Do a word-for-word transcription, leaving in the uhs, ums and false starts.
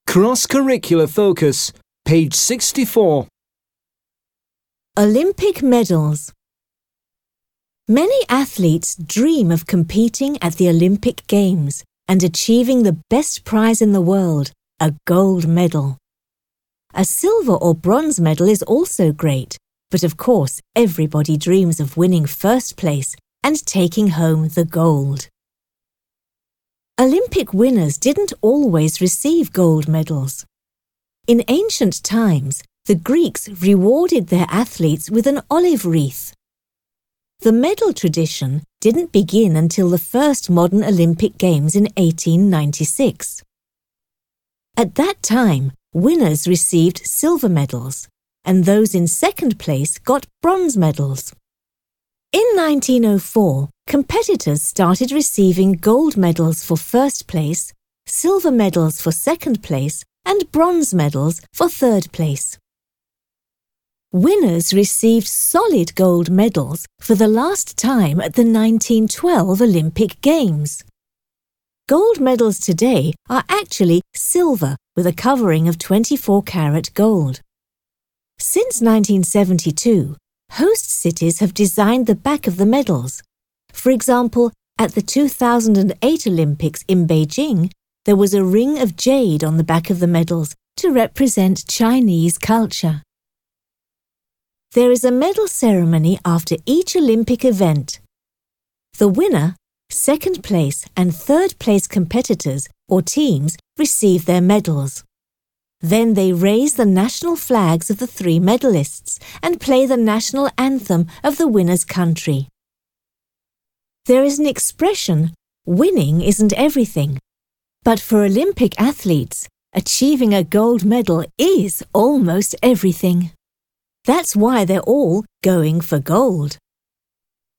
Cross-curricular focus, page sixty-four. Olympic medals. Many athletes dream of competing at the Olympic Games and achieving the best prize in the world, a gold medal. A silver or bronze medal is also great, but of course everybody dreams of winning first place and taking home the gold. Olympic winners didn't always receive gold medals. In ancient times, the Greeks rewarded their athletes with an olive wreath. The medal tradition didn't begin until the first modern Olympic Games in eighteen ninety-six. At that time, winners received silver medals, and those in second place got bronze medals. In nineteen oh four, competitors started receiving gold medals for first place, silver medals for second place, and bronze medals for third place. Winners received solid gold medals for the last time at the nineteen twelve Olympic Games. Gold medals today are actually silver with a covering of twenty-four karat gold. Since nineteen seventy-two, host cities have designed the back of the medals. For example, at the two thousand eight Olympics in Beijing, there was a ring of jade on the back of the medals to represent Chinese culture. There is a medal ceremony after each Olympic event. The winner, second place and third place competitors or teams receive their medals. Then they raise the national flags of the three medalists and play the national anthem of the winner's country. There is an expression, winning isn't everything. But for Olympic athletes, achieving a gold medal is almost everything. That's why they're all going for gold.